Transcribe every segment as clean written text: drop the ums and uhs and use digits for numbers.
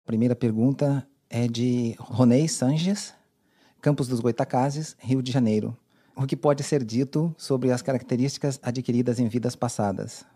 Primeira pergunta é de Ronei Sanches, Campos dos Goitacazes, Rio de Janeiro. O que pode ser dito sobre as características adquiridas em vidas passadas?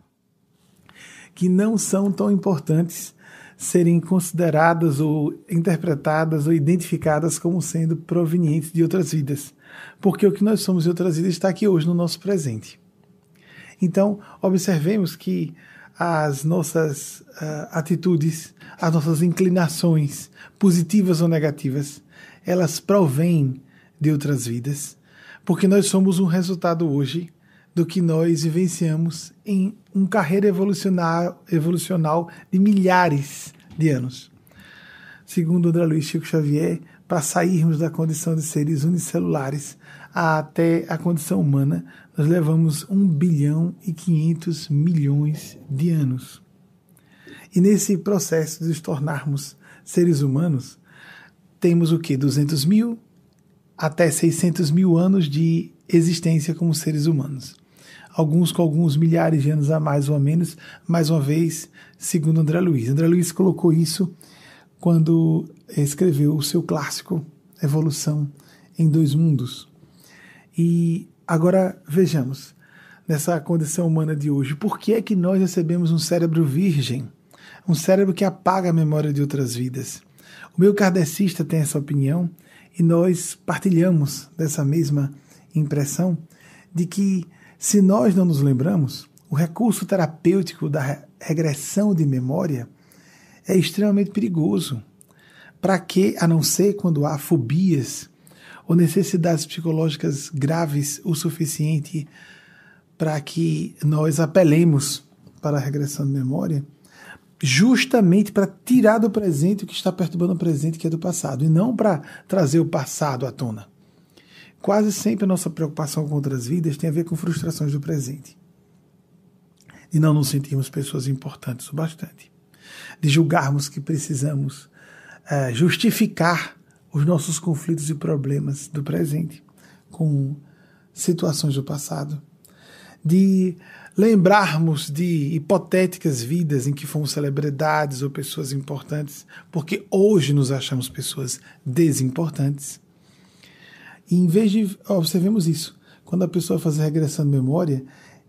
Que não são tão importantes serem consideradas ou interpretadas ou identificadas como sendo provenientes de outras vidas. Porque o que nós somos em outras vidas está aqui hoje no nosso presente. Então, observemos que as nossas atitudes, as nossas inclinações, positivas ou negativas, elas provêm de outras vidas, porque nós somos um resultado hoje do que nós vivenciamos em uma carreira evolucional de milhares de anos. Segundo André Luiz Chico Xavier, para sairmos da condição de seres unicelulares até a condição humana, nós levamos 1,5 bilhão de anos. E nesse processo de nos tornarmos seres humanos, temos o quê? 200 mil até 600 mil anos de existência como seres humanos. Alguns com alguns milhares de anos a mais ou a menos, mais uma vez, segundo André Luiz. André Luiz colocou isso quando escreveu o seu clássico Evolução em Dois Mundos. E agora vejamos, nessa condição humana de hoje, por que é que nós recebemos um cérebro virgem? Um cérebro que apaga a memória de outras vidas. O meu kardecista tem essa opinião e nós partilhamos dessa mesma impressão de que, se nós não nos lembramos, o recurso terapêutico da regressão de memória é extremamente perigoso. Para que, a não ser quando há fobias ou necessidades psicológicas graves o suficiente para que nós apelemos para a regressão de memória, justamente para tirar do presente o que está perturbando o presente, que é do passado, e não para trazer o passado à tona. Quase sempre a nossa preocupação com outras vidas tem a ver com frustrações do presente. De não nos sentirmos pessoas importantes o bastante. De julgarmos que precisamos justificar os nossos conflitos e problemas do presente com situações do passado. De lembrarmos de hipotéticas vidas em que fomos celebridades ou pessoas importantes, porque hoje nos achamos pessoas desimportantes. E em vez de observemos isso, quando a pessoa faz a regressão de memória,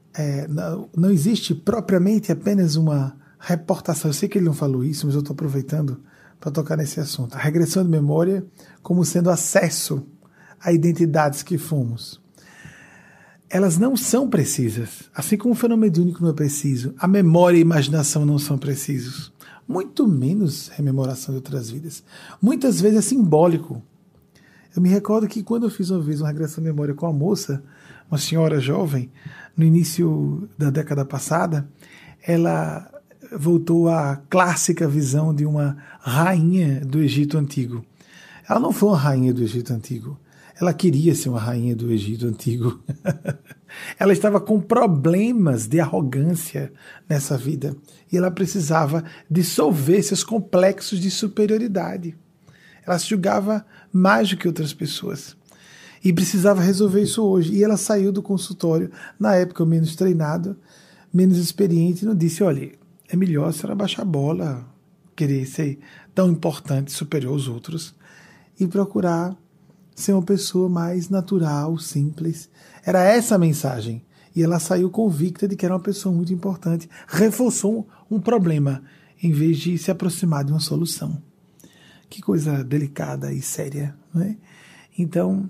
não existe propriamente apenas uma reportação. Eu sei que ele não falou isso, mas eu estou aproveitando para tocar nesse assunto. A regressão de memória como sendo acesso a identidades que fomos. Elas não são precisas. Assim como o fenômeno mediúnico não é preciso, a memória e a imaginação não são precisos. Muito menos rememoração de outras vidas. Muitas vezes é simbólico. Eu me recordo que quando eu fiz uma vez uma regressão de memória com uma moça, uma senhora jovem, no início da década passada, ela voltou à clássica visão de uma rainha do Egito Antigo. Ela não foi uma rainha do Egito Antigo. Ela queria ser uma rainha do Egito Antigo. Ela estava com problemas de arrogância nessa vida. E ela precisava dissolver seus complexos de superioridade. Ela se julgava mais do que outras pessoas. E precisava resolver isso hoje. E ela saiu do consultório, na época menos treinado, menos experiente, e não disse, olha, é melhor a senhora baixar a bola, querer ser tão importante, superior aos outros, e procurar ser uma pessoa mais natural, simples. Era essa a mensagem. E ela saiu convicta de que era uma pessoa muito importante. Reforçou um problema, em vez de se aproximar de uma solução. Que coisa delicada e séria, não é? Então,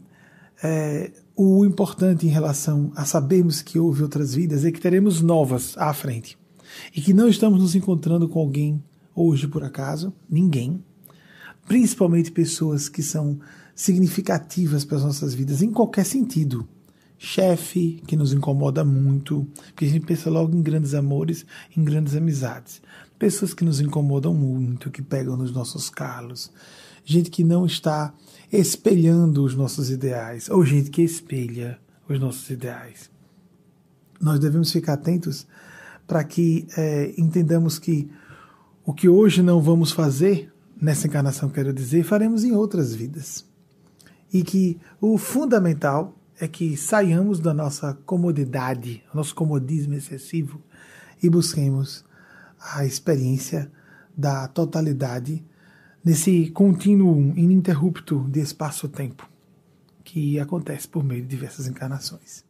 o importante em relação a sabermos que houve outras vidas é que teremos novas à frente. E que não estamos nos encontrando com alguém hoje por acaso, ninguém. Principalmente pessoas que são significativas para as nossas vidas, em qualquer sentido. Chefe, que nos incomoda muito, porque a gente pensa logo em grandes amores, em grandes amizades. Pessoas que nos incomodam muito, que pegam nos nossos calos. Gente que não está espelhando os nossos ideais, ou gente que espelha os nossos ideais. Nós devemos ficar atentos para que entendamos que o que hoje não vamos fazer, nessa encarnação quero dizer, faremos em outras vidas. E que o fundamental é que saiamos da nossa comodidade, nosso comodismo excessivo, e busquemos a experiência da totalidade nesse contínuo ininterrupto de espaço-tempo que acontece por meio de diversas encarnações.